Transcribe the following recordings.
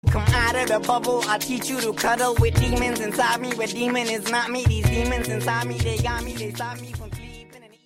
Come out of the bubble, I'll teach you to cuddle with demons inside me. But demon is not me, these demons inside me, they got me, they stop me from sleeping and eating.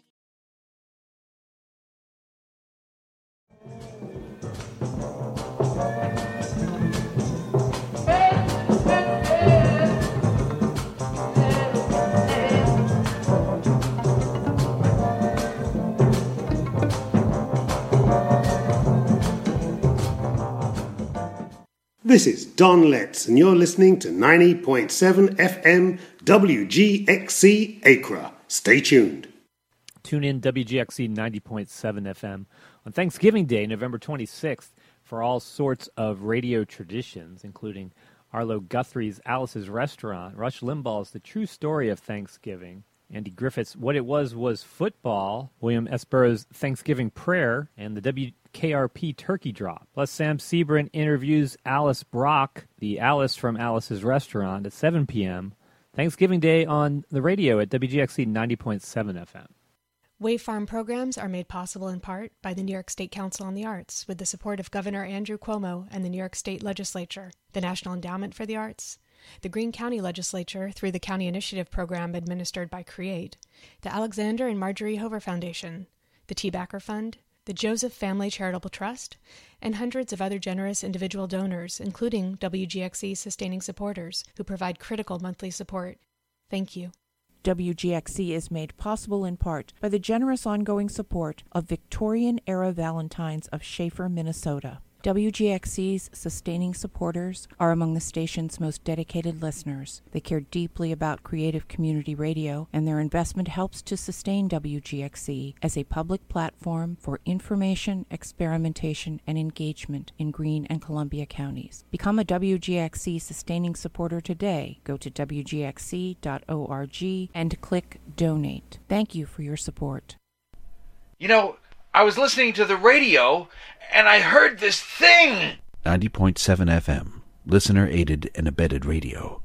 This is Don Letts, and you're listening to 90.7 FM WGXC Accra. Stay tuned. Tune in WGXC 90.7 FM on Thanksgiving Day, November 26th, for all sorts of radio traditions, including Arlo Guthrie's Alice's Restaurant, Rush Limbaugh's The True Story of Thanksgiving, Andy Griffith's What It Was Football, William Esburrow's Thanksgiving Prayer, and the WKRP Turkey Drop. Plus, Sam Sebrin interviews Alice Brock, the Alice from Alice's Restaurant, at 7 p.m. Thanksgiving Day on the radio at WGXC 90.7 FM. Wave Farm programs are made possible in part by the New York State Council on the Arts, with the support of Governor Andrew Cuomo and the New York State Legislature, the National Endowment for the Arts, the Greene County Legislature through the County Initiative Program administered by CREATE, the Alexander and Marjorie Hover Foundation, the T. Backer Fund, the Joseph Family Charitable Trust, and hundreds of other generous individual donors, including WGXC sustaining supporters, who provide critical monthly support. Thank you. WGXC is made possible in part by the generous ongoing support of Victorian-era Valentines of Schaefer, Minnesota. WGXC's sustaining supporters are among the station's most dedicated listeners. They care deeply about creative community radio, and their investment helps to sustain WGXC as a public platform for information, experimentation, and engagement in Greene and Columbia counties. Become a WGXC sustaining supporter today. Go to WGXC.org and click Donate. Thank you for your support. You know, I was listening to the radio, and I heard this thing! 90.7 FM, listener-aided and abetted radio.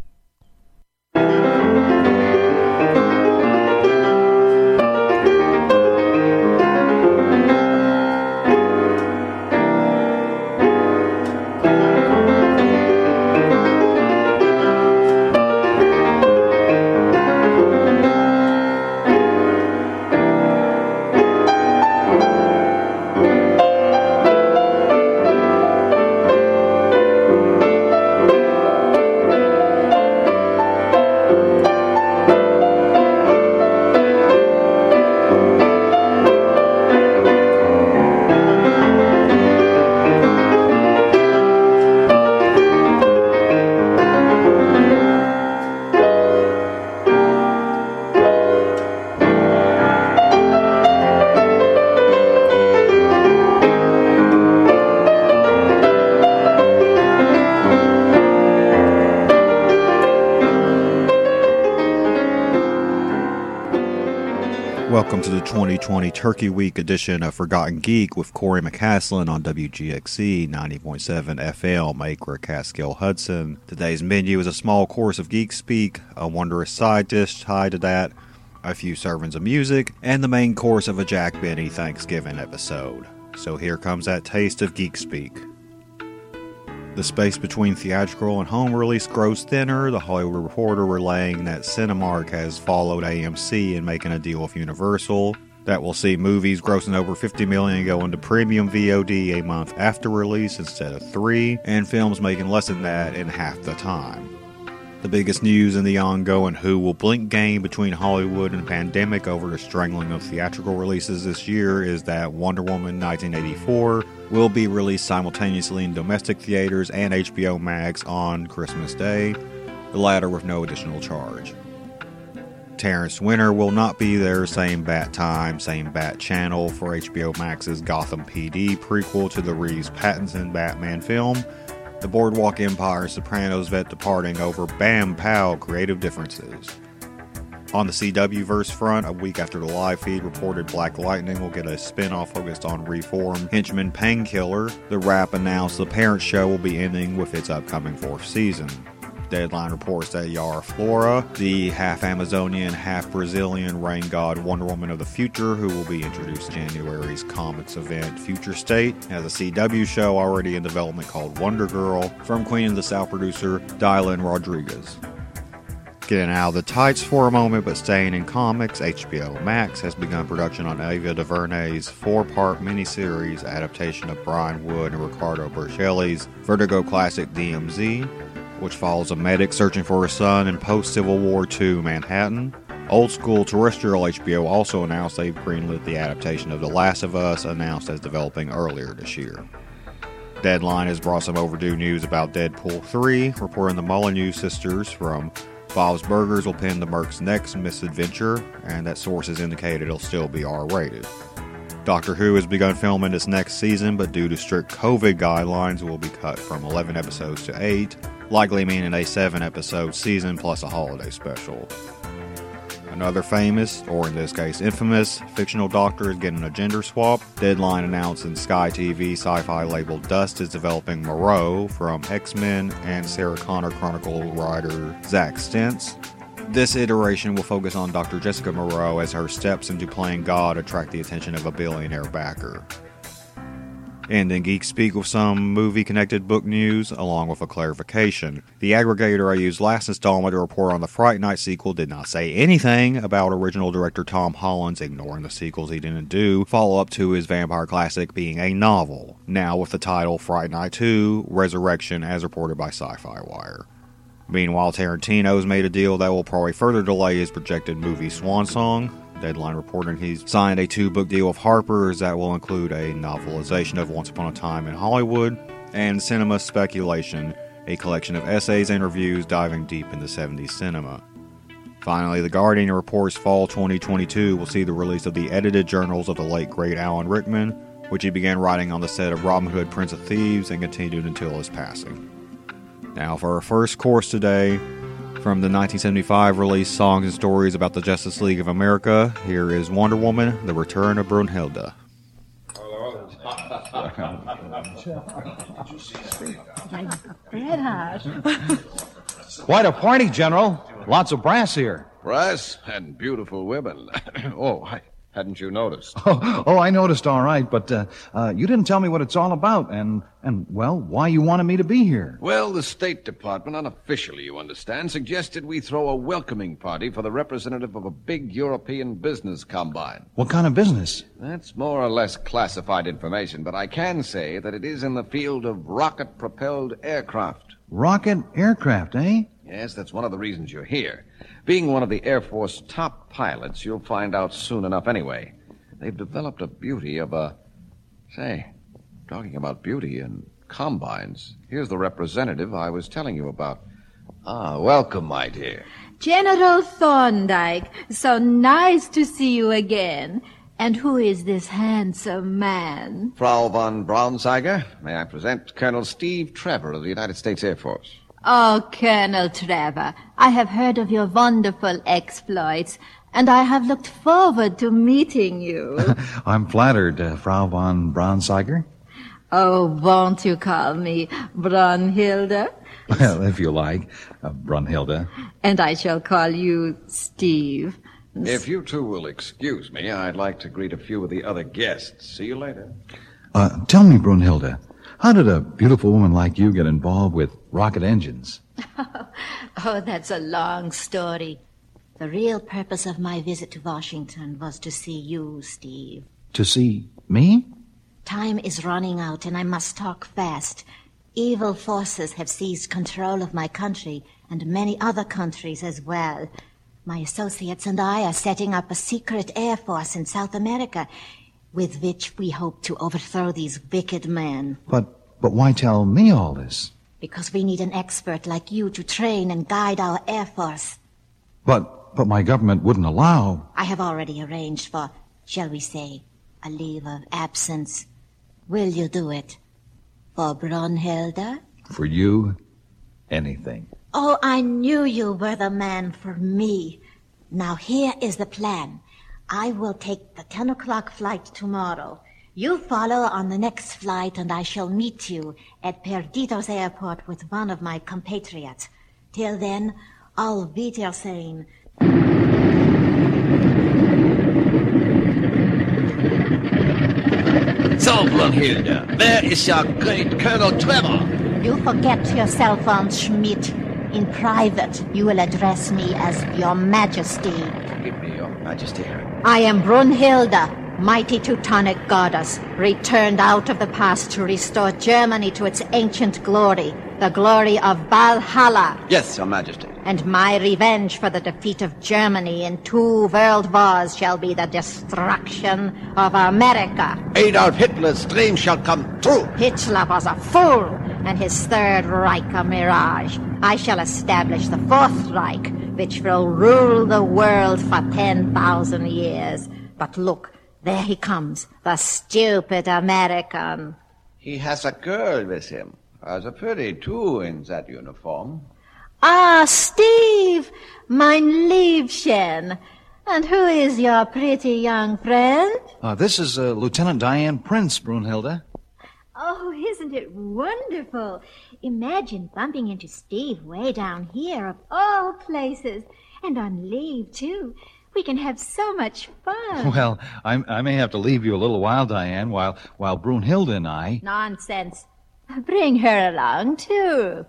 Welcome to the 2020 Turkey Week edition of Forgotten Geek with Corey McCaslin on WGXC 90.7 FM, Acre, Catskill, Hudson. Today's menu is a small course of geek speak, a wondrous side dish tied to that, a few servings of music, and the main course of a Jack Benny Thanksgiving episode. So here comes that taste of geek speak. The space between theatrical and home release grows thinner, the Hollywood Reporter relaying that Cinemark has followed AMC in making a deal with Universal that will see movies grossing over $50 million go into premium VOD a month after release instead of 3, and films making less than that in half the time. The biggest news in the ongoing Who Will Blink game between Hollywood and the pandemic over the strangling of theatrical releases this year is that Wonder Woman 1984 will be released simultaneously in domestic theaters and HBO Max on Christmas Day, the latter with no additional charge. Terrence Winter will not be there, same bat time, same bat channel, for HBO Max's Gotham PD prequel to the Reeves-Pattinson Batman film, the Boardwalk Empire Sopranos vet departing over Bam Pow creative differences. On the CW-verse front, a week after the live feed reported Black Lightning will get a spin-off focused on reformed henchman Painkiller, The Wrap announced the parent show will be ending with its upcoming 4th season. Deadline reports that Yara Flora, the half-Amazonian, half-Brazilian rain god Wonder Woman of the future, who will be introduced in January's comics event Future State, has a CW show already in development called Wonder Girl from Queen of the South producer Dylan Rodriguez. Getting out of the tights for a moment, but staying in comics, HBO Max has begun production on Ava DuVernay's 4-part miniseries adaptation of Brian Wood and Ricardo Burchelli's Vertigo classic DMZ, which follows a medic searching for his son in post-Civil War II Manhattan. Old school terrestrial HBO also announced they've greenlit the adaptation of The Last of Us, announced as developing earlier this year. Deadline has brought some overdue news about Deadpool 3, reporting the Molyneux sisters from Bob's Burgers will pen the Merc's next misadventure, and that sources indicate it'll still be R-rated. Doctor Who has begun filming its next season, but due to strict COVID guidelines, will be cut from 11 episodes to 8, likely meaning a 7-episode season plus a holiday special. Another famous, or in this case infamous, fictional doctor is getting a gender swap. Deadline announced in Sky TV sci-fi label Dust is developing Moreau from X-Men and Sarah Connor Chronicle writer Zach Stentz. This iteration will focus on Dr. Jessica Moreau as her steps into playing God attract the attention of a billionaire backer. And in Geek Speak with some movie-connected book news, along with a clarification. The aggregator I used last installment to report on the Fright Night sequel did not say anything about original director Tom Holland's ignoring the sequels he didn't do, follow-up to his vampire classic being a novel, now with the title Fright Night 2, Resurrection, as reported by Sci-Fi Wire. Meanwhile, Tarantino's made a deal that will probably further delay his projected movie Swan Song. Deadline reporting he's signed a 2-book deal with Harper's that will include a novelization of Once Upon a Time in Hollywood and Cinema Speculation, a collection of essays and reviews diving deep into 70s cinema. Finally, The Guardian reports fall 2022 will see the release of the edited journals of the late great Alan Rickman, which he began writing on the set of Robin Hood, Prince of Thieves and continued until his passing. Now for our first course today, from the 1975 release Songs and Stories About the Justice League of America, here is Wonder Woman, The Return of Brunhilde. Quite a party, General. Lots of brass here. Brass and beautiful women. Hadn't you noticed? Oh, I noticed, all right, but you didn't tell me what it's all about and, well, why you wanted me to be here. Well, the State Department, unofficially, you understand, suggested we throw a welcoming party for the representative of a big European business combine. What kind of business? That's more or less classified information, but I can say that it is in the field of rocket-propelled aircraft. Rocket aircraft, eh? Yes, that's one of the reasons you're here. Being one of the Air Force top pilots, you'll find out soon enough anyway. They've developed a beauty of a... Say, talking about beauty and combines, here's the representative I was telling you about. Welcome, my dear. General Thorndyke, so nice to see you again. And who is this handsome man? Frau von Braunzeiger, may I present Colonel Steve Trevor of the United States Air Force. Oh, Colonel Trevor, I have heard of your wonderful exploits, and I have looked forward to meeting you. I'm flattered, Frau von Braunzeiger. Oh, won't you call me Brunhilde? Well, if you like, Brunhilde. And I shall call you Steve. If you two will excuse me, I'd like to greet a few of the other guests. See you later. Tell me, Brunhilde, how did a beautiful woman like you get involved with rocket engines? Oh, that's a long story. The real purpose of my visit to Washington was to see you, Steve. To see me? Time is running out, and I must talk fast. Evil forces have seized control of my country, and many other countries as well. My associates and I are setting up a secret air force in South America, with which we hope to overthrow these wicked men. But why tell me all this? Because we need an expert like you to train and guide our Air Force. But my government wouldn't allow... I have already arranged for, shall we say, a leave of absence. Will you do it? For Brunhilde? For you, anything. Oh, I knew you were the man for me. Now here is the plan. I will take the 10 o'clock flight tomorrow. You follow on the next flight, and I shall meet you at Perdidos Airport with one of my compatriots. Till then, auf Wiedersehen. So, Brunhilde, where is your great Colonel Trevor? You forget yourself, von Schmidt. In private, you will address me as Your Majesty. Forgive me, Your Majesty. I am Brunhilde, mighty Teutonic goddess, returned out of the past to restore Germany to its ancient glory, the glory of Valhalla. Yes, Your Majesty. And my revenge for the defeat of Germany in 2 world wars shall be the destruction of America. Adolf Hitler's dream shall come true. Hitler was a fool, and his Third Reich a mirage. I shall establish the Fourth Reich, which will rule the world for 10,000 years. But look, there he comes, the stupid American. He has a girl with him. A pretty, too, in that uniform. Ah, Steve, mein Liebchen. And who is your pretty young friend? This is Lieutenant Diane Prince, Brunhilde. Oh, isn't it wonderful? Imagine bumping into Steve way down here, of all places. And on leave, too. We can have so much fun. Well, I may have to leave you a little while, Diane, while Brunhilde and I... Nonsense. Bring her along, too.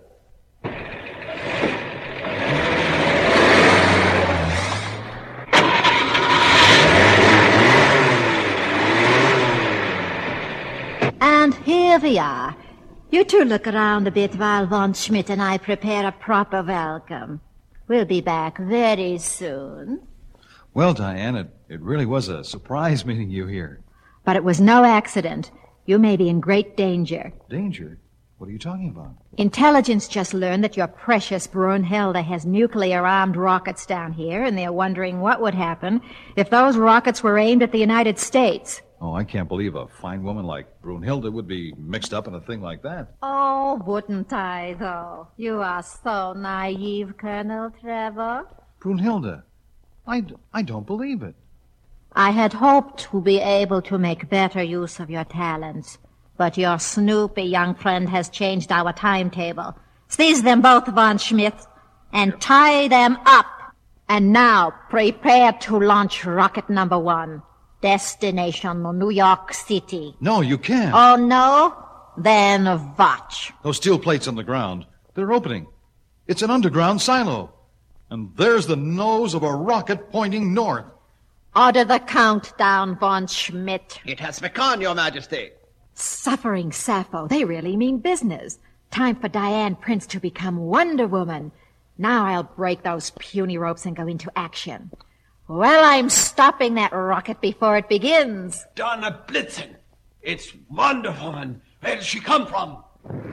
And here we are. You two look around a bit while von Schmidt and I prepare a proper welcome. We'll be back very soon. Well, Diane, it really was a surprise meeting you here. But it was no accident. You may be in great danger. Danger? What are you talking about? Intelligence just learned that your precious Brunhilde has nuclear-armed rockets down here, and they're wondering what would happen if those rockets were aimed at the United States. Oh, I can't believe a fine woman like Brunhilde would be mixed up in a thing like that. Oh, wouldn't I, though? You are so naive, Colonel Trevor. Brunhilde, I don't believe it. I had hoped to be able to make better use of your talents. But your snoopy young friend has changed our timetable. Seize them both, von Schmidt, and tie them up. And now, prepare to launch rocket number 1. Destination New York City. No, you can't. Oh, no? Then watch. Those steel plates on the ground, they're opening. It's an underground silo. And there's the nose of a rocket pointing north. Order the countdown, von Schmidt. It has begun, Your Majesty. Suffering Sappho, they really mean business. Time for Diane Prince to become Wonder Woman. Now I'll break those puny ropes and go into action. Well, I'm stopping that rocket before it begins. Donner Blitzen! It's Wonder Woman! Where did she come from?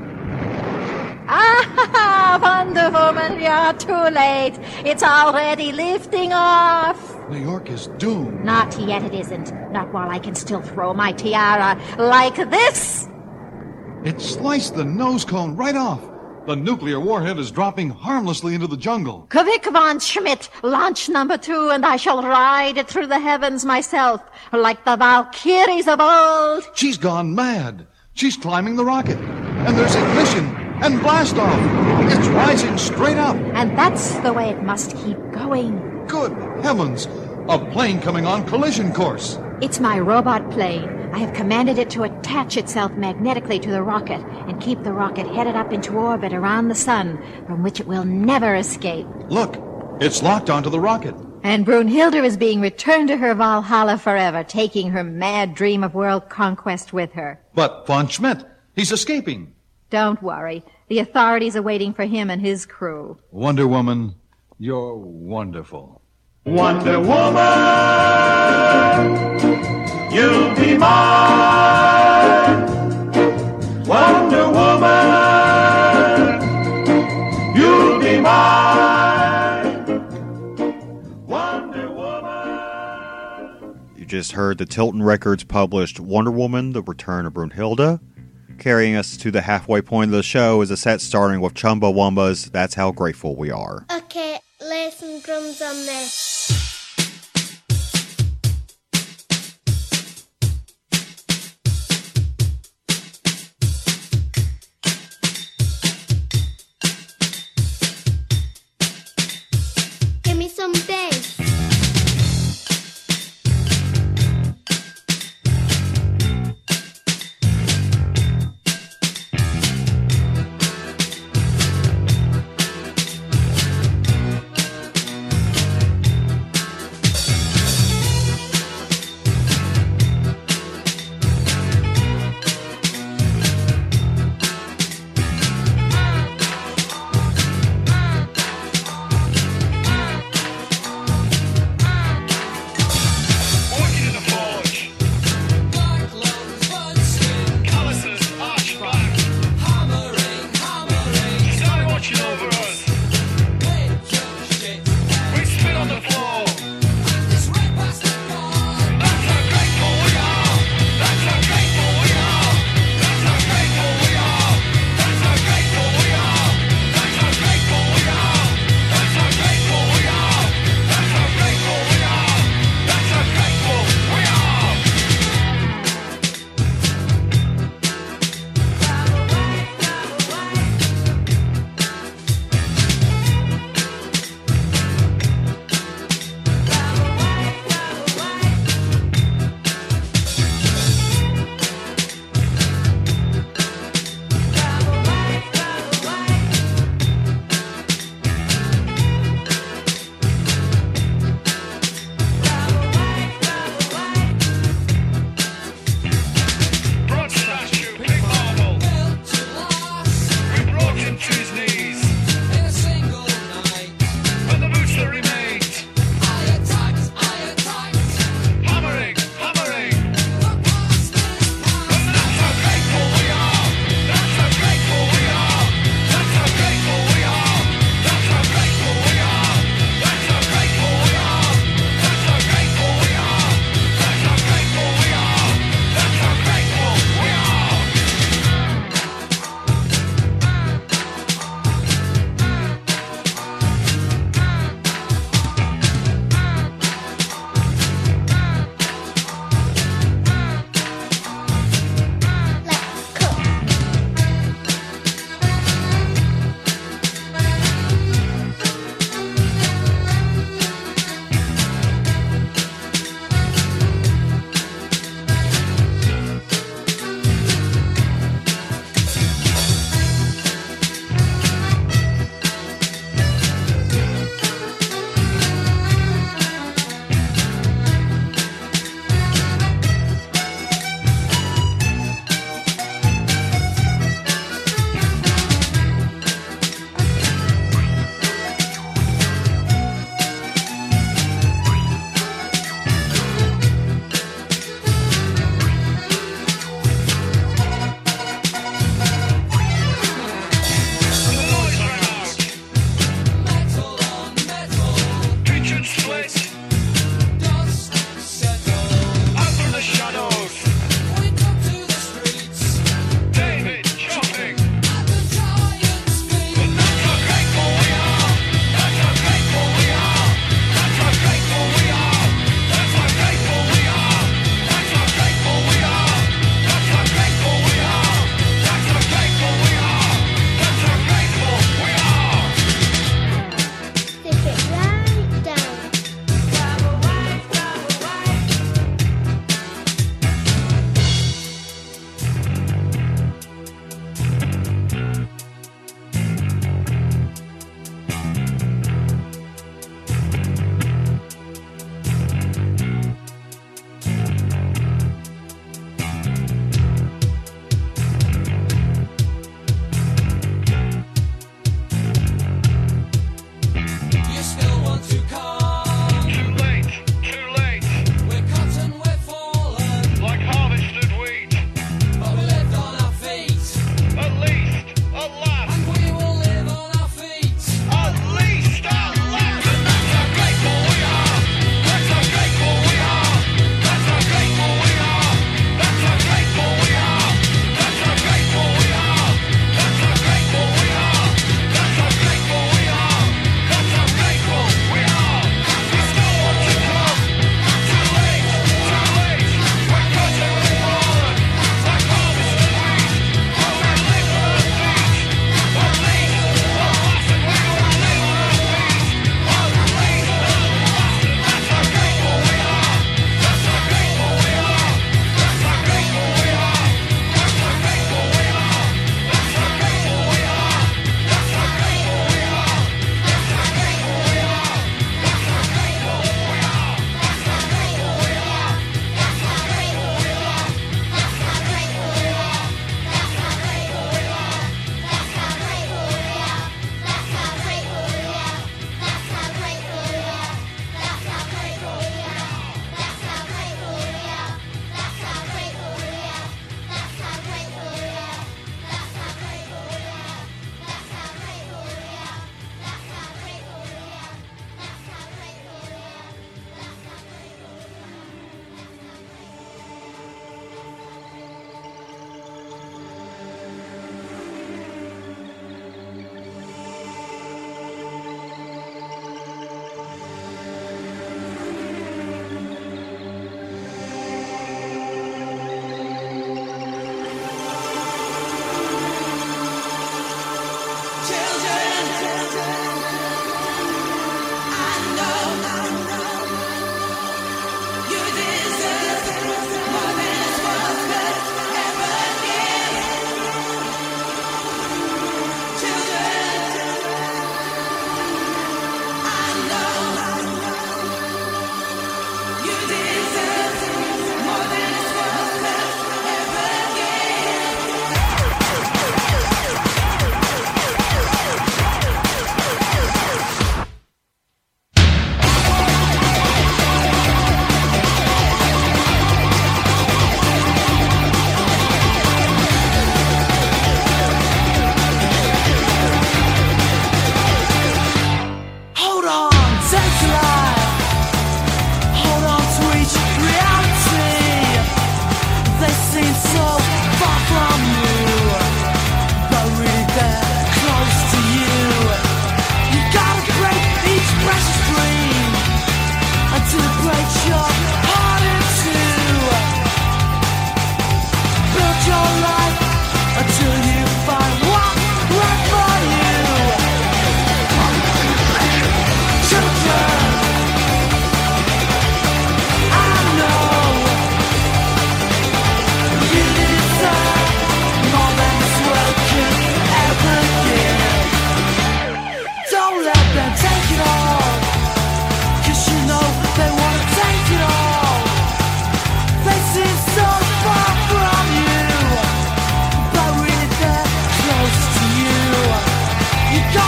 Ah, Wonder Woman, you're too late. It's already lifting off. New York is doomed. Not yet it isn't. Not while I can still throw my tiara like this. It sliced the nose cone right off. The nuclear warhead is dropping harmlessly into the jungle. Quick, von Schmidt, launch number 2, and I shall ride it through the heavens myself, like the Valkyries of old. She's gone mad. She's climbing the rocket. And there's ignition and blast off. It's rising straight up. And that's the way it must keep going. Good heavens! A plane coming on collision course. It's my robot plane. I have commanded it to attach itself magnetically to the rocket and keep the rocket headed up into orbit around the sun, from which it will never escape. Look, it's locked onto the rocket. And Brunhilde is being returned to her Valhalla forever, taking her mad dream of world conquest with her. But von Schmidt, he's escaping. Don't worry. The authorities are waiting for him and his crew. Wonder Woman, you're wonderful. Wonder Woman, you'll be mine. Wonder Woman, you'll be mine. Wonder Woman. You just heard the Tilton Records published Wonder Woman, The Return of Brunhilde. Carrying us to the halfway point of the show is a set starting with Chumbawamba's That's How Grateful We Are. Okay, lay some drums on there.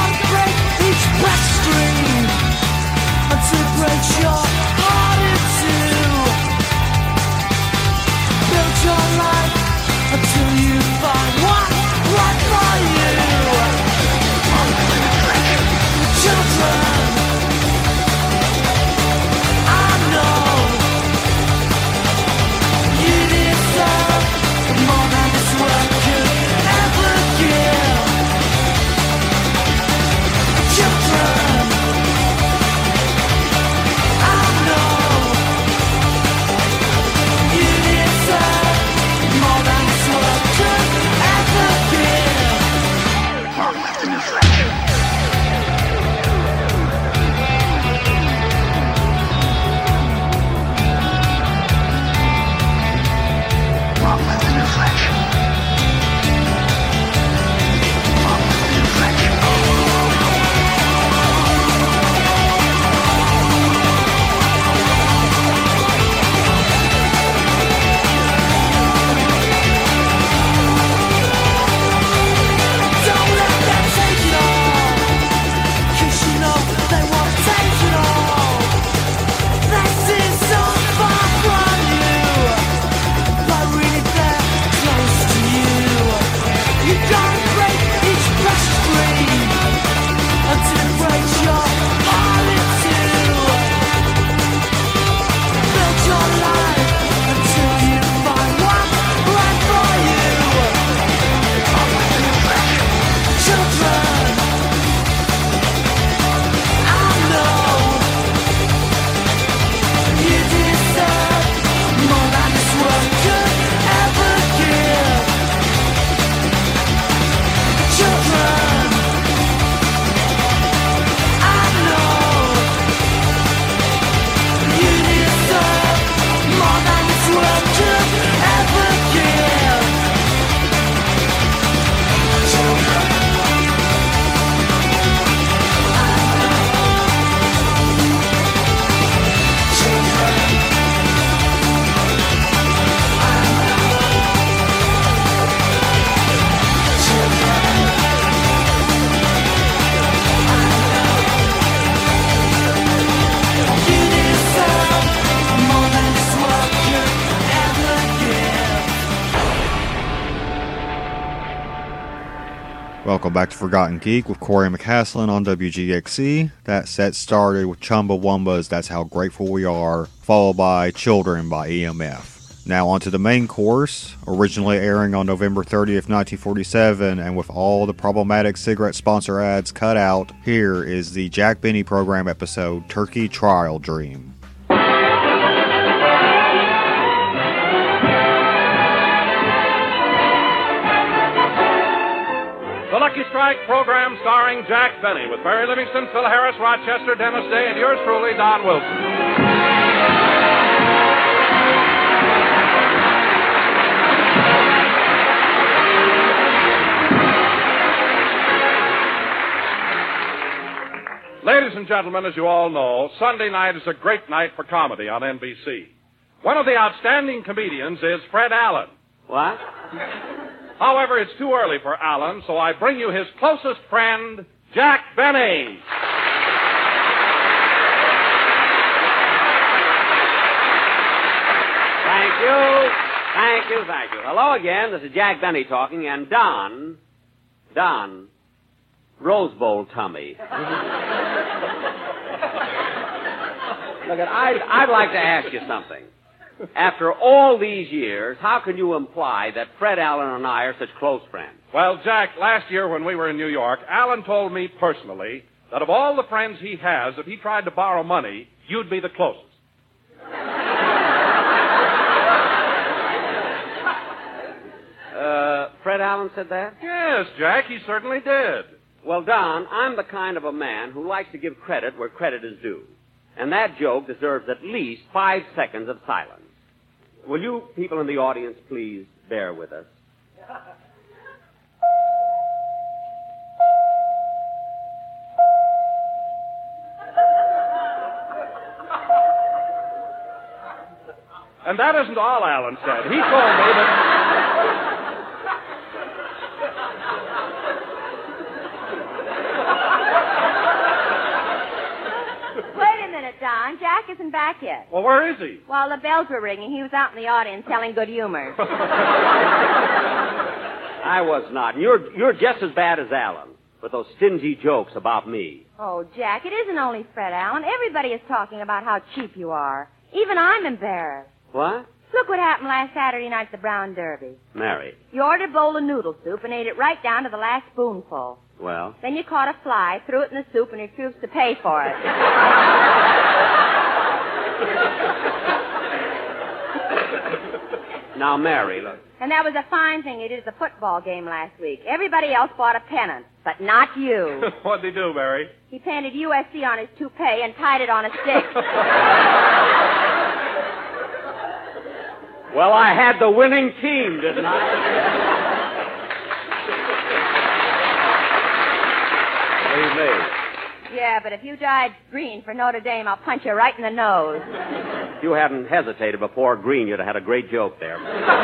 gotta break each backstream until it breaks your heart in two. Build your life until you find what's right for you. Children, I know you deserve more than this world could ever give. Children, I know you deserve more than this world could ever give. Long left in the flesh. Long left in your flesh. Long left in your flesh. Don't let them take it all, 'cause you know they won't take it all. This is so far from you, but really they're close to you. You gotta break each pressure screen until it breaks your heart in two. Build your life until you find what's right for you. Children, I know you deserve more than this world could ever give. Children, I know you deserve more than this world could ever give. Children, you deserve more than this world could ever give. Welcome back to Forgotten Geek with Corey McCaslin on WGXC. That set started with Chumbawamba's That's How Grateful We Are, followed by Children by EMF. Now on to the main course, originally airing on November 30th, 1947, and with all the problematic cigarette sponsor ads cut out, here is the Jack Benny program episode, Turkey Trial Dream. The Lucky Strike program starring Jack Benny with Barry Livingston, Phil Harris, Rochester, Dennis Day, and yours truly, Don Wilson. Ladies and gentlemen, as you all know, Sunday night is a great night for comedy on NBC. One of the outstanding comedians is Fred Allen. What? However, it's too early for Allen, so I bring you his closest friend, Jack Benny. Thank you. Hello again. This is Jack Benny talking, and Don, Rose Bowl tummy. Look, I'd like to ask you something. After all these years, how can you imply that Fred Allen and I are such close friends? Well, Jack, last year when we were in New York, Allen told me personally that of all the friends he has, if he tried to borrow money, you'd be the closest. Fred Allen said that? Yes, Jack, he certainly did. Well, Don, I'm the kind of a man who likes to give credit where credit is due. And that joke deserves at least 5 seconds of silence. Will you people in the audience please bear with us? And that isn't all Allen said. He told me that... on. Jack isn't back yet. Well, where is he? While the bells were ringing, he was out in the audience telling good humor. I was not. And you're just as bad as Alan with those stingy jokes about me. Oh, Jack, it isn't only Fred Allen. Everybody is talking about how cheap you are. Even I'm embarrassed. What? Look what happened last Saturday night at the Brown Derby. Mary. You ordered a bowl of noodle soup and ate it right down to the last spoonful. Well? Then you caught a fly, threw it in the soup, and refused to pay for it. Now, Mary, look. And that was a fine thing you did at the football game last week. Everybody else bought a pennant, but not you. What'd he do, Mary? He painted USC on his toupee and tied it on a stick. Well, I had the winning team, didn't I? Believe me. Yeah, but if you dyed green for Notre Dame, I'll punch you right in the nose. If you hadn't hesitated before green, you'd have had a great joke there.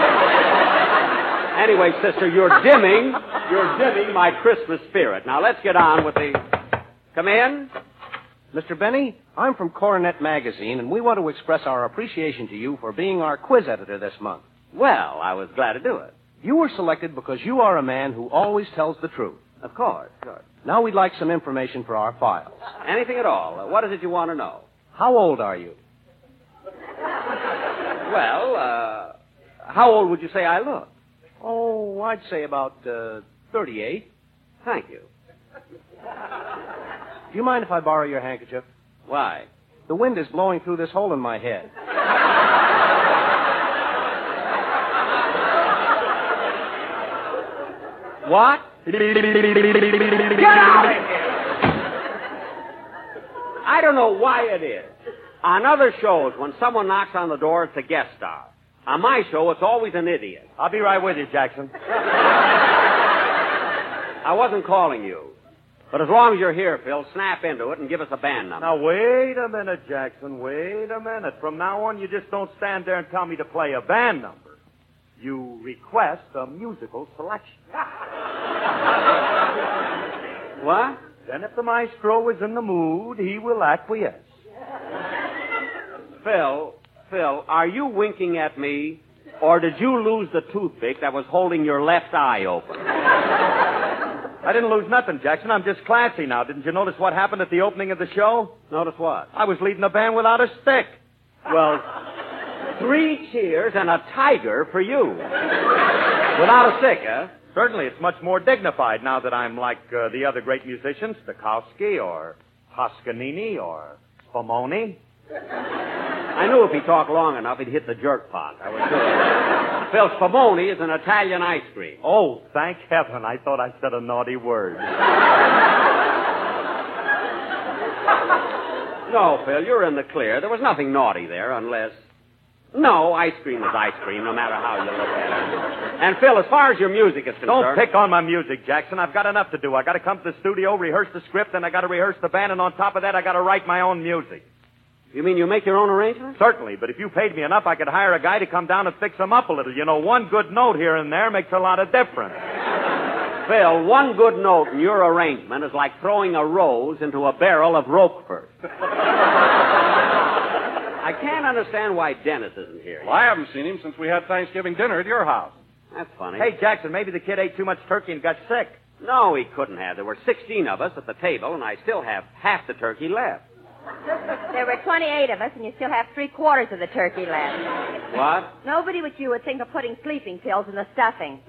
Anyway, sister, you're dimming my Christmas spirit. Now, let's get on with the... Come in. Mr. Benny, I'm from Coronet Magazine, and we want to express our appreciation to you for being our quiz editor this month. Well, I was glad to do it. You were selected because you are a man who always tells the truth. Of course, good. Now we'd like some information for our files. Anything at all. What is it you want to know? How old are you? Well, how old would you say I look? Oh, I'd say about 38. Thank you. Do you mind if I borrow your handkerchief? Why? The wind is blowing through this hole in my head. What? Get out of here! I don't know why it is. On other shows, when someone knocks on the door, it's a guest star. On my show, it's always an idiot. I'll be right with you, Jackson. I wasn't calling you. But as long as you're here, Phil, snap into it and give us a band number. Now, wait a minute, Jackson. Wait a minute. From now on, you just don't stand there and tell me to play a band number. You request a musical selection. What? Then if the maestro is in the mood, he will acquiesce. Phil, are you winking at me, or did you lose the toothpick that was holding your left eye open? I didn't lose nothing, Jackson. I'm just classy now. Didn't you notice what happened at the opening of the show? Notice what? I was leading the band without a stick. Well, 3 cheers and a tiger for you. Without a stick, huh? Certainly, it's much more dignified now that I'm like the other great musicians, Stokowski or Toscanini or Spumoni. I knew if he talked long enough, he'd hit the jerk pot. I was sure. Phil, Spumoni is an Italian ice cream. Oh, thank heaven. I thought I said a naughty word. No, Phil, you're in the clear. There was nothing naughty there, unless... No, ice cream is ice cream, no matter how you look at it. And, Phil, as far as your music is concerned... Don't pick on my music, Jackson. I've got enough to do. I got to come to the studio, rehearse the script, and I got to rehearse the band, and on top of that, I got to write my own music. You mean you make your own arrangements? Certainly, but if you paid me enough, I could hire a guy to come down and fix them up a little. You know, one good note here and there makes a lot of difference. Phil, one good note in your arrangement is like throwing a rose into a barrel of Roquefort. I can't understand why Dennis isn't here. Well, I haven't seen him since we had Thanksgiving dinner at your house. That's funny. Hey, Jackson, maybe the kid ate too much turkey and got sick. No, he couldn't have. There were 16 of us at the table, and I still have half the turkey left. There were 28 of us, and you still have 3/4 of the turkey left. What? Nobody but you would think of putting sleeping pills in the stuffing.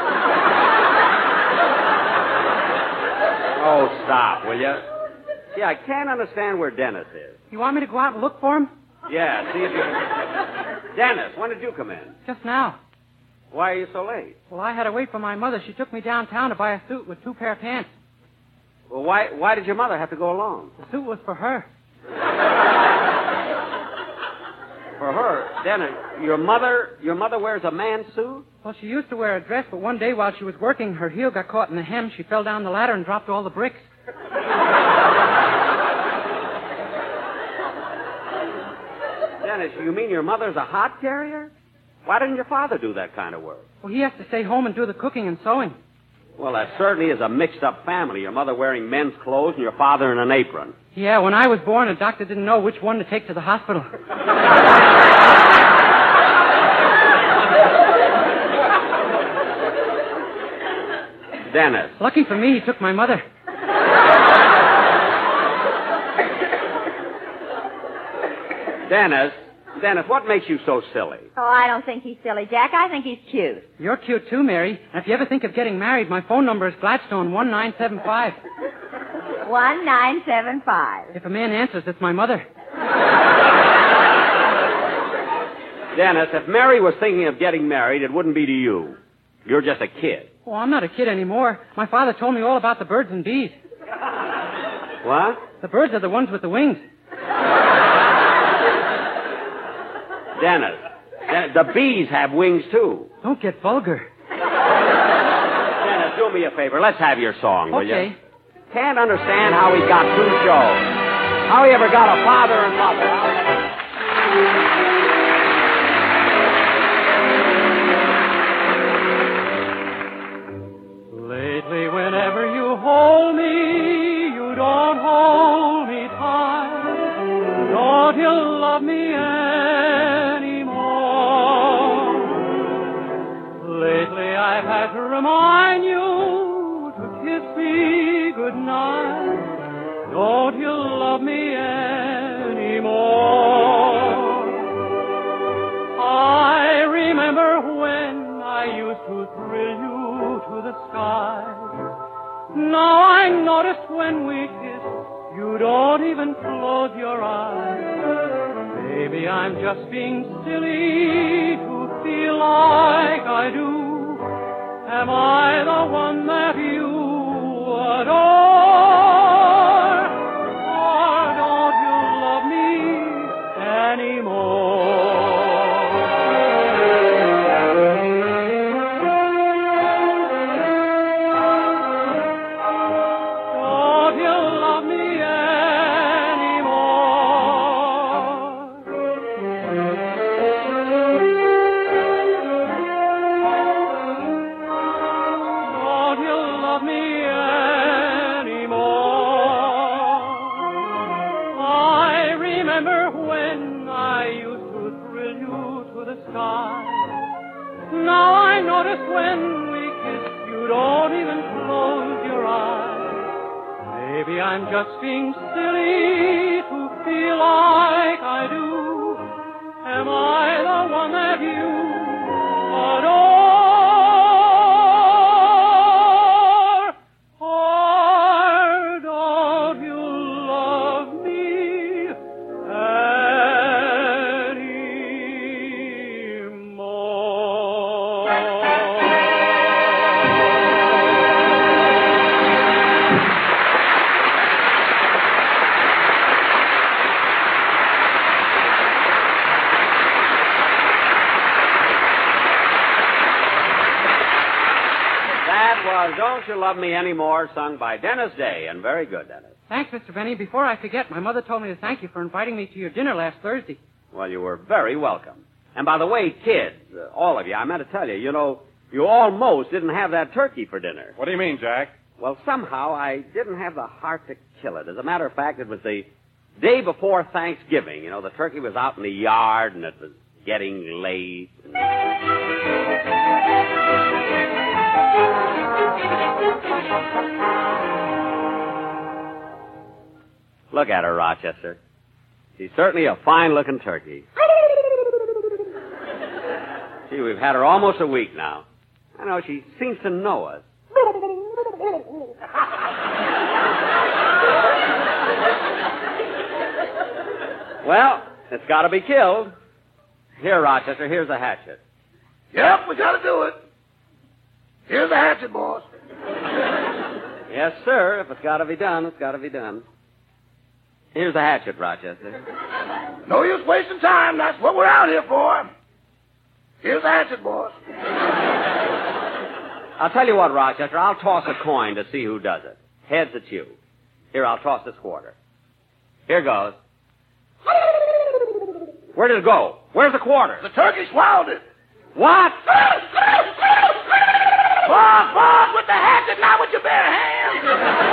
Oh, stop, will you? See, I can't understand where Dennis is. You want me to go out and look for him? Yeah, see if you... Dennis, when did you come in? Just now. Why are you so late? Well, I had to wait for my mother. She took me downtown to buy a suit with 2 pair of pants. Well, why did your mother have to go alone? The suit was for her. For her? Dennis, your mother wears a man's suit? Well, she used to wear a dress, but one day while she was working, her heel got caught in the hem. She fell down the ladder and dropped all the bricks. Dennis, you mean your mother's a hod carrier? Why didn't your father do that kind of work? Well, he has to stay home and do the cooking and sewing. Well, that certainly is a mixed-up family. Your mother wearing men's clothes and your father in an apron. Yeah, when I was born, a doctor didn't know which one to take to the hospital. Dennis. Lucky for me, he took my mother. Dennis, what makes you so silly? Oh, I don't think he's silly, Jack. I think he's cute. You're cute too, Mary. And if you ever think of getting married, my phone number is Gladstone 1975. 1975. If a man answers, it's my mother. Dennis, if Mary was thinking of getting married, it wouldn't be to you. You're just a kid. Oh, I'm not a kid anymore. My father told me all about the birds and bees. What? The birds are the ones with the wings. Dennis, the bees have wings, too. Don't get vulgar. Dennis, do me a favor. Let's have your song, will you? Okay. Can't understand how he got two shows. How he ever got a father and mother. Lately, whenever you hold me, you don't hold me tight. Don't you love me anymore? Lately, I've had to remind you to kiss me goodnight. Don't you love me anymore? I remember when I used to thrill you to the sky. Now I notice when we kiss, you don't even close your eyes. Maybe I'm just being silly to feel like I do. Am I the one that you adore? Or don't you love me anymore? Now I notice when we kiss, you don't even close your eyes. Maybe I'm just being silly to feel like I do. Am I the one that you adore? Or don't you love me Don't You Love Me Anymore, sung by Dennis Day, and very good, Dennis. Thanks, Mr. Benny. Before I forget, my mother told me to thank you for inviting me to your dinner last Thursday. Well, you were very welcome. And by the way, kids, all of you, I meant to tell you, you almost didn't have that turkey for dinner. What do you mean, Jack? Well, somehow I didn't have the heart to kill it. As a matter of fact, it was the day before Thanksgiving. The turkey was out in the yard, and it was getting late. Look at her, Rochester. She's certainly a fine-looking turkey. Gee, we've had her almost a week now. I know, she seems to know us. Well, it's got to be killed. Here, Rochester, here's a hatchet. Yep, we got to do it. Here's the hatchet, boss. Yes, sir. If it's got to be done, it's got to be done. Here's the hatchet, Rochester. No use wasting time. That's what we're out here for. Here's the hatchet, boss. I'll tell you what, Rochester. I'll toss a coin to see who does it. Heads, it's you. Here, I'll toss this quarter. Here goes. Where did it go? Where's the quarter? The turkey swallowed it. What? Boss, with the the hatchet, not with your bare hands.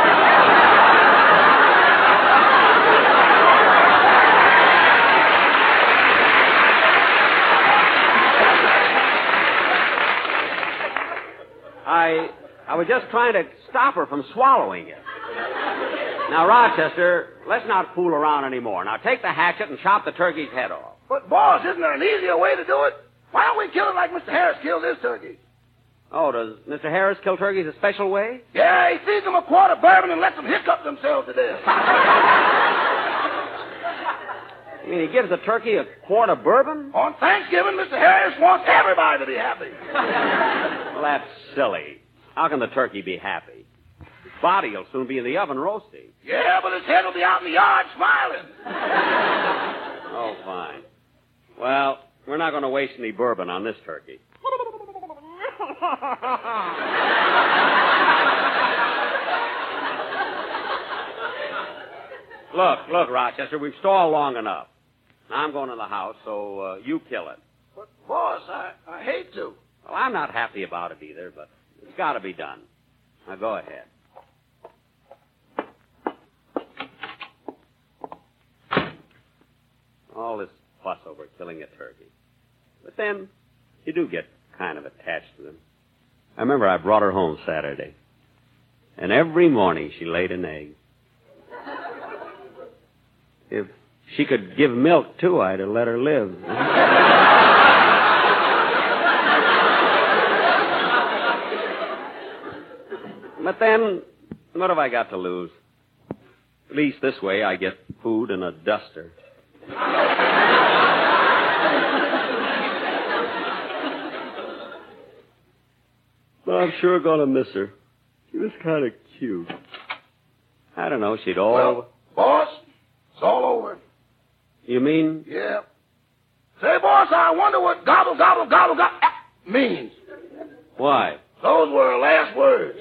I was just trying to stop her from swallowing it. Now, Rochester, let's not fool around anymore. Now, take the hatchet and chop the turkey's head off. But, boss, isn't there an easier way to do it? Why don't we kill it like Mr. Harris killed his turkey? Oh, does Mr. Harris kill turkeys a special way? Yeah, he feeds them a quart of bourbon and lets them hiccup themselves to death. You mean he gives the turkey a quart of bourbon? On Thanksgiving, Mr. Harris wants everybody to be happy. Well, that's silly. How can the turkey be happy? His body will soon be in the oven roasting. Yeah, but his head will be out in the yard smiling. Oh, fine. Well, we're not going to waste any bourbon on this turkey. Look, Rochester, we've stalled long enough. Now I'm going to the house, so you kill it. But, boss, I hate to. Well, I'm not happy about it either, but it's got to be done. Now go ahead. All this fuss over killing a turkey. But then, you do get kind of attached to them. I remember I brought her home Saturday. And every morning she laid an egg. If she could give milk, too, I'd have let her live. But then, what have I got to lose? At least this way I get food and a duster. Well, I'm sure gonna miss her. She was kind of cute. I don't know, she'd all... Well, boss, it's all over. You mean? Yeah. Say, boss, I wonder what gobble, gobble, gobble, gobble means. Why? Those were her last words.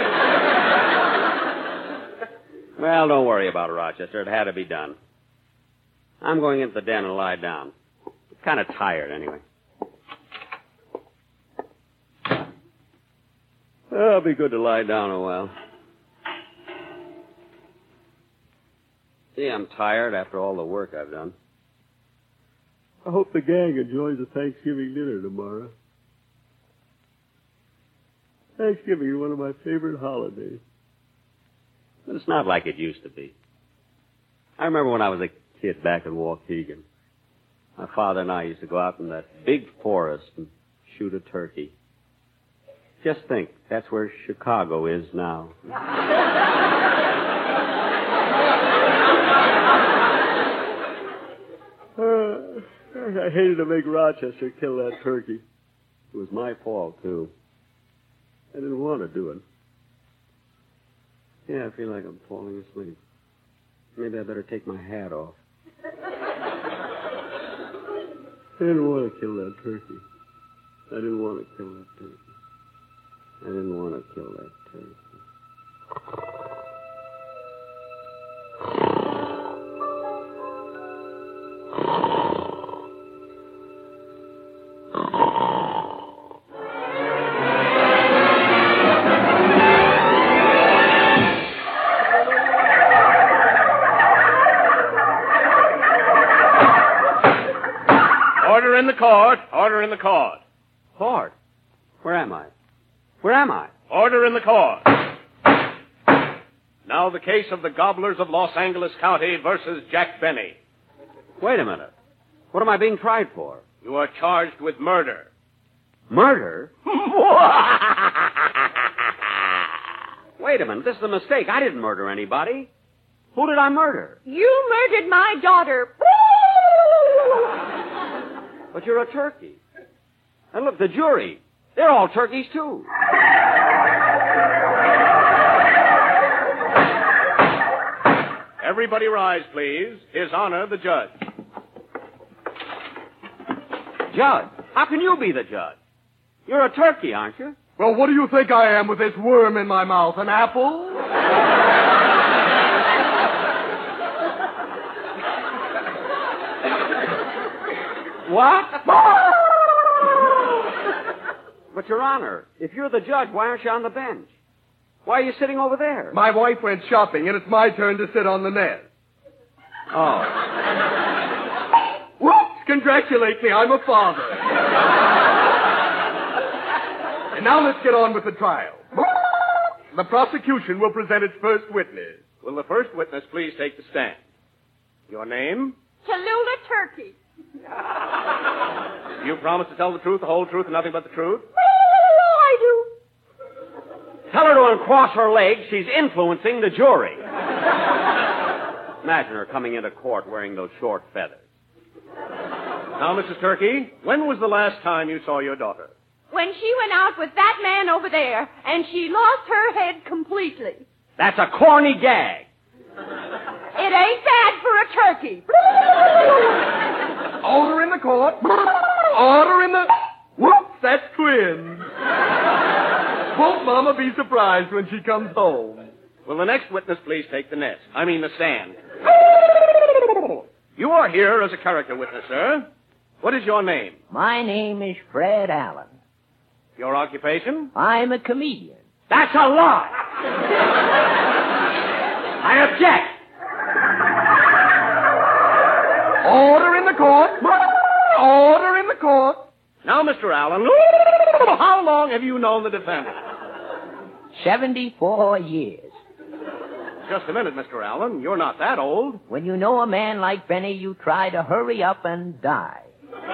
Well, don't worry about it, Rochester. It had to be done. I'm going into the den and lie down. I'm kind of tired, anyway. Well, it'll be good to lie down a while. See, I'm tired after all the work I've done. I hope the gang enjoys the Thanksgiving dinner tomorrow. Thanksgiving is one of my favorite holidays. But it's not like it used to be. I remember when I was a kid back in Waukegan. My father and I used to go out in that big forest and shoot a turkey. Just think, that's where Chicago is now. I hated to make Rochester kill that turkey. It was my fault, too. I didn't want to do it. Yeah, I feel like I'm falling asleep. Maybe I better take my hat off. I didn't want to kill that turkey. I didn't want to kill that turkey. I didn't want to kill that turkey. Order in the court. Order in the court. Court? Where am I? Where am I? Order in the court. Now the case of the Gobblers of Los Angeles County versus Jack Benny. Wait a minute. What am I being tried for? You are charged with murder. Murder? Wait a minute. This is a mistake. I didn't murder anybody. Who did I murder? You murdered my daughter. But you're a turkey. And look, the jury. They're all turkeys, too. Everybody rise, please. His Honor, the judge. Judge? How can you be the judge? You're a turkey, aren't you? Well, what do you think I am with this worm in my mouth? An apple? What? But, Your Honor, if you're the judge, why aren't you on the bench? Why are you sitting over there? My wife went shopping, and it's my turn to sit on the nest. Oh. Whoops! Congratulate me, I'm a father. And now let's get on with the trial. The prosecution will present its first witness. Will the first witness please take the stand? Your name? Tallulah Turkey. You promise to tell the truth, the whole truth, and nothing but the truth? I do. Tell her to uncross her legs. She's influencing the jury. Imagine her coming into court wearing those short feathers. Now, Mrs. Turkey, when was the last time you saw your daughter? When she went out with that man over there, and she lost her head completely. That's a corny gag. It ain't bad for a turkey. Order in the court. Order in the... Whoops, that's twins. Won't Mama be surprised when she comes home? Will the next witness please take the stand? You are here as a character witness, sir. What is your name? My name is Fred Allen. Your occupation? I'm a comedian. That's a lie. I object. Order in the court. Order in the court. Now, Mr. Allen, how long have you known the defendant? 74 years. Just a minute, Mr. Allen. You're not that old. When you know a man like Benny, you try to hurry up and die.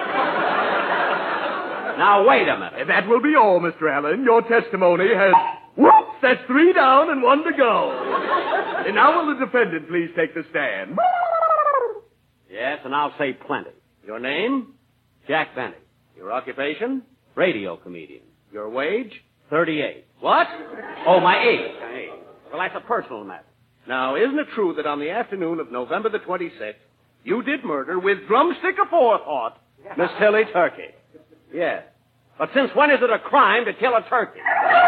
Now, wait a minute. That will be all, Mr. Allen. Your testimony has... Whoops! That's 3 down and 1 to go. And now will the defendant please take the stand? Yes, and I'll say plenty. Your name? Jack Benny. Your occupation? Radio comedian. Your wage? 38. What? Oh, my age. Well, that's a personal matter. Now, isn't it true that on the afternoon of November the 26th, you did murder with drumstick aforethought Miss Tilly Turkey? Yes. But since when is it a crime to kill a turkey?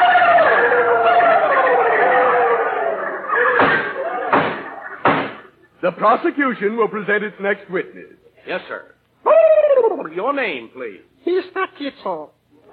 The prosecution will present its next witness. Yes, sir. Your name, please. Mr. Kitzel.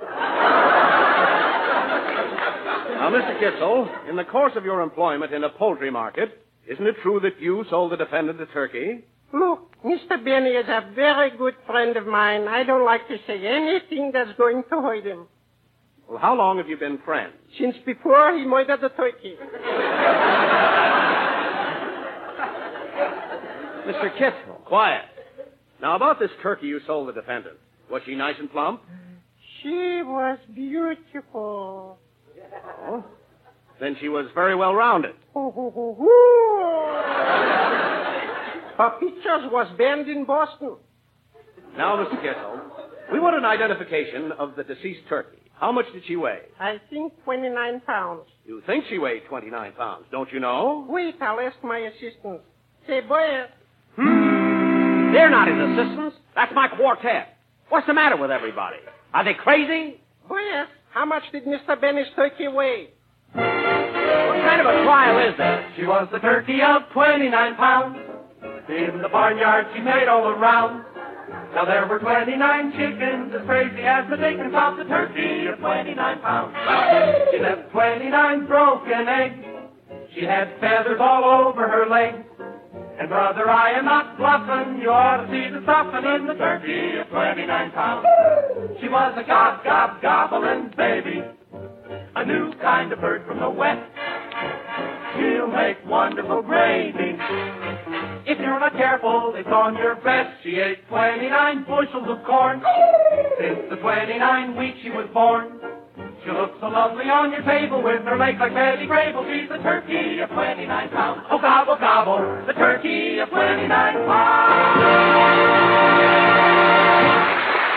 Now, Mr. Kitzel, in the course of your employment in a poultry market, isn't it true that you sold the defendant a turkey? Look, Mr. Benny is a very good friend of mine. I don't like to say anything that's going to hurt him. Well, how long have you been friends? Since before he murdered the turkey. Mr. Kitzel, quiet. Now, about this turkey you sold the defendant, was she nice and plump? She was beautiful. Oh? Then she was very well rounded. Her pictures was banned in Boston. Now, Mr. Kitzel, we want an identification of the deceased turkey. How much did she weigh? I think 29 pounds. You think she weighed 29 pounds, don't you know? Wait, I'll ask my assistant. Say, boy. They're not his assistants. That's my quartet. What's the matter with everybody? Are they crazy? Boy, how much did Mr. Benny's turkey weigh? What kind of a trial is this? She was the turkey of 29 pounds. In the barnyard she made all around. Now there were 29 chickens as crazy as the dickens of the turkey of 29 pounds. She left 29 broken eggs. She had feathers all over her legs. And brother, I am not bluffing. You ought to see the stuffing in the turkey of 29 pounds. She was a gobbling baby. A new kind of bird from the west. She'll make wonderful gravy. If you're not careful, it's on your breast. She ate 29 bushels of corn. Since the 29 weeks she was born. She looks so lovely on your table with her legs like Betty Grable. She's the turkey of 29 pounds. Oh, gobble, gobble, the turkey of 29 pounds.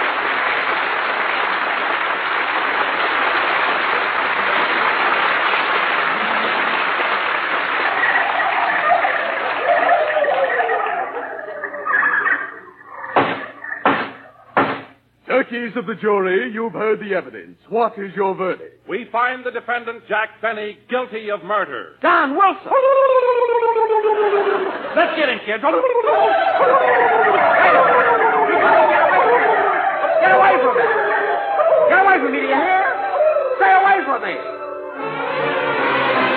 Turkeys of the jury, you've heard the evidence. What is your verdict? We find the defendant, Jack Benny, guilty of murder. Don Wilson! Let's get him, kids. Get away from me! Get away from me, do you hear? Stay away from me!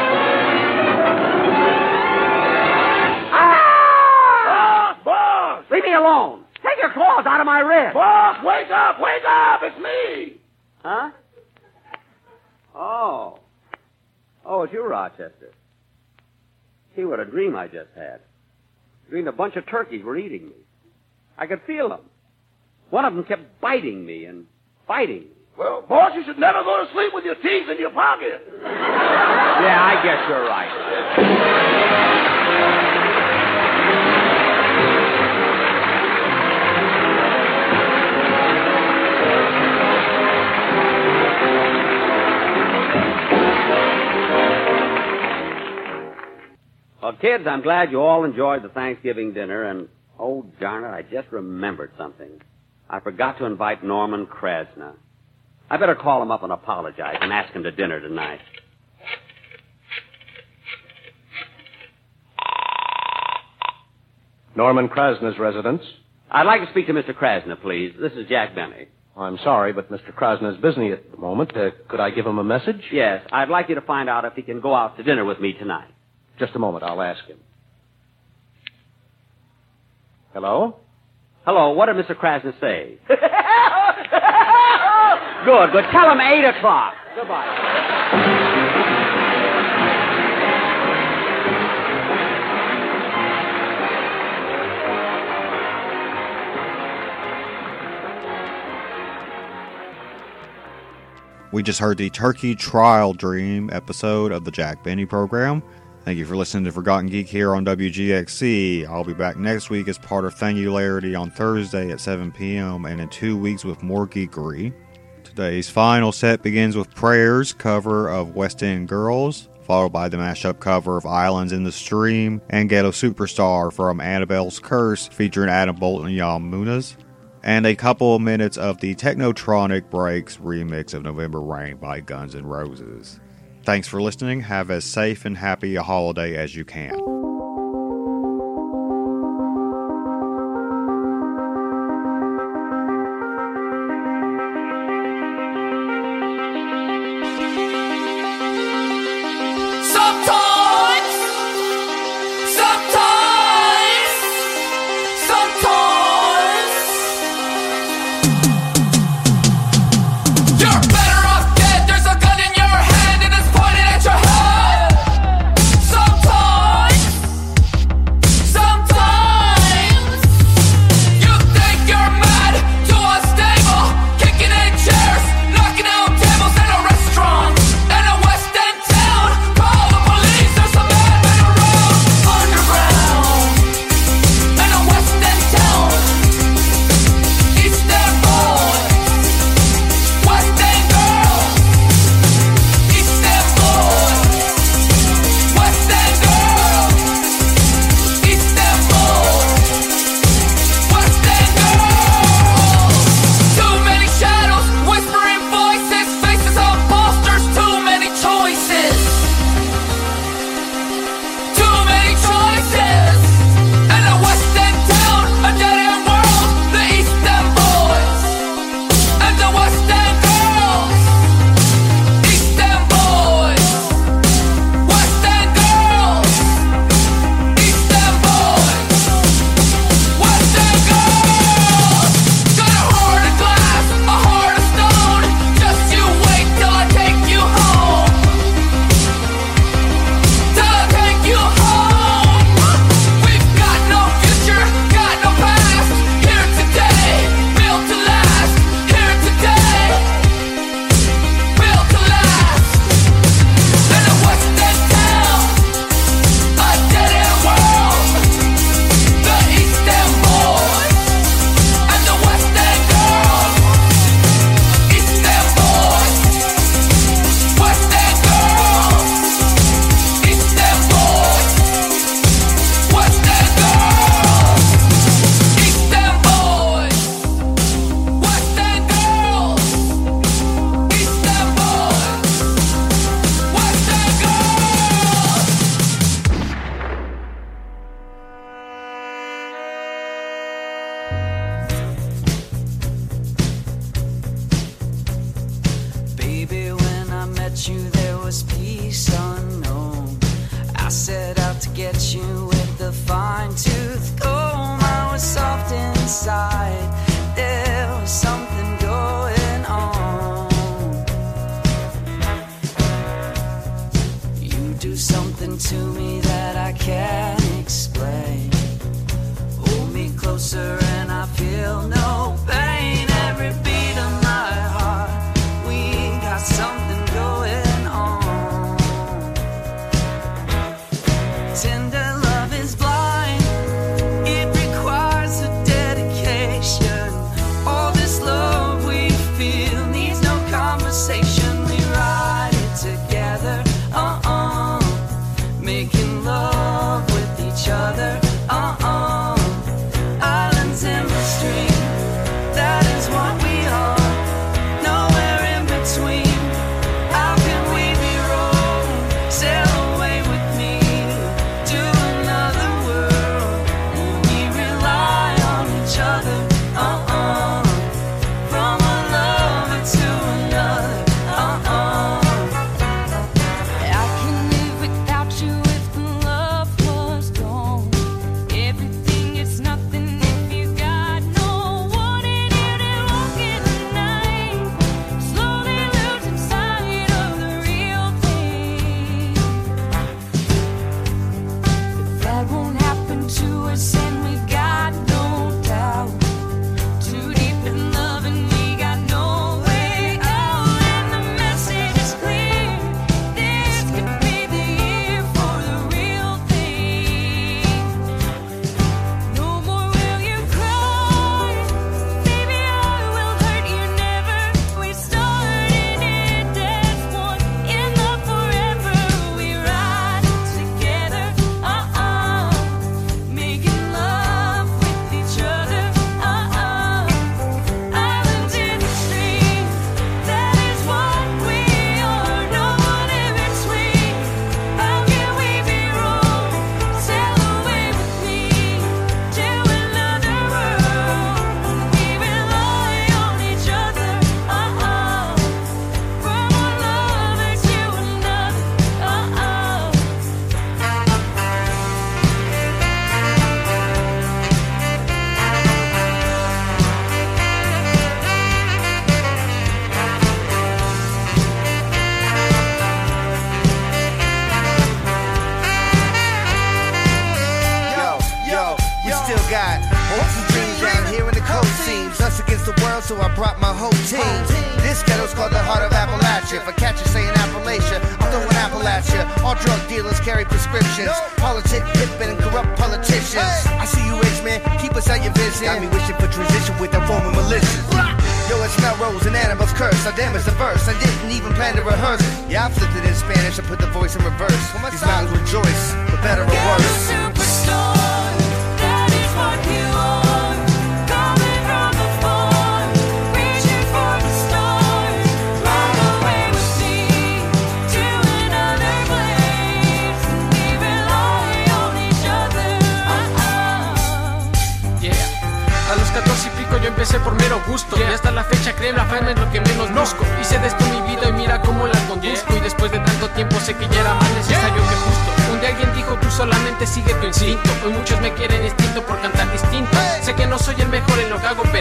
alone. Take your claws out of my wrist. Boss, wake up! Wake up! It's me! Huh? Oh. Oh, it's you, Rochester. See what a dream I just had. Dreamed a bunch of turkeys were eating me. I could feel them. One of them kept biting me and biting me. Well, boss, you should never go to sleep with your teeth in your pocket. Yeah, I guess you're right. Well, kids, I'm glad you all enjoyed the Thanksgiving dinner, and, oh, darn it, I just remembered something. I forgot to invite Norman Krasna. I better call him up and apologize and ask him to dinner tonight. Norman Krasna's residence. I'd like to speak to Mr. Krasna, please. This is Jack Benny. I'm sorry, but Mr. Krasna's busy at the moment. Could I give him a message? Yes, I'd like you to find out if he can go out to dinner with me tonight. Just a moment, I'll ask him. Hello? Hello, what did Mr. Krasna say? Good. Tell him 8 o'clock. Goodbye. We just heard the Turkey Trial Dream episode of the Jack Benny program. Thank you for listening to Forgotten Geek here on WGXC. I'll be back next week as part of Thangularity on Thursday at 7 p.m. and in 2 weeks with more geekery. Today's final set begins with Prayers cover of West End Girls, followed by the mashup cover of Islands in the Stream and Ghetto Superstar from Annabelle's Curse featuring Adam Bolt and Jan Muniz, and a couple of minutes of the Technotronic Breaks remix of November Rain by Guns N' Roses. Thanks for listening. Have as safe and happy a holiday as you can. you, there was peace unknown. I set out to get you with the fine-tooth comb. I was soft and Islands in the stream, that is what we are. Nowhere in between. How can we be wrong? Sail away with me to another world. We rely on each other. From one lover to another. I can live without you if the love was gone. Everything is nothing if you got no one in you to walk in the night. Slowly losing sight of the real thing. That won't happen to us, and we got no doubt. Too deep in love, and we got no way out. And the message is clear. This could be the year for the real thing. No more will you cry. Baby, I will hurt you never. We started it as one in the forever. We ride together, making love with each other, Islands in the stream, that is what we are. No one in between. How can we be wrong? Sail away with me to another world. We rely on each other, from one lover to another. Yo, we still got hopes and dreams down here in the cold seams. Us against the world, so I brought my whole team. This ghetto's called the heart of Appalachia. If I catch you saying Appalachia, I'm throwing Appalachia. All drug dealers carry prescriptions. Politic, pimping, and corrupt politicians. I see you rich, man. Keep us out your vision. Got me wishing for transition with that former militia. Yo, it's Melrose and Animals curse. I damaged the verse. I didn't even plan to rehearse. Yeah, I flipped it in Spanish and put the voice in reverse. These mountains rejoice, for better or worse. Superstar, that is what you are. Coming from afar, reaching for the stars. Run away with me to another place. We rely on each other. Yeah. A los 14 y pico yo empecé por mero gusto. Y hasta la fecha creo la fama es lo que menos busco. Hice de esto mi vida y mira cómo la conduzco. Y después de tanto tiempo sé que ya era más necesario que justo. Un día alguien dijo tú solamente sigue tu instinto. Hoy muchos me quieren distinto por cantar distinto. Sé que no soy el mejor en lo que hago,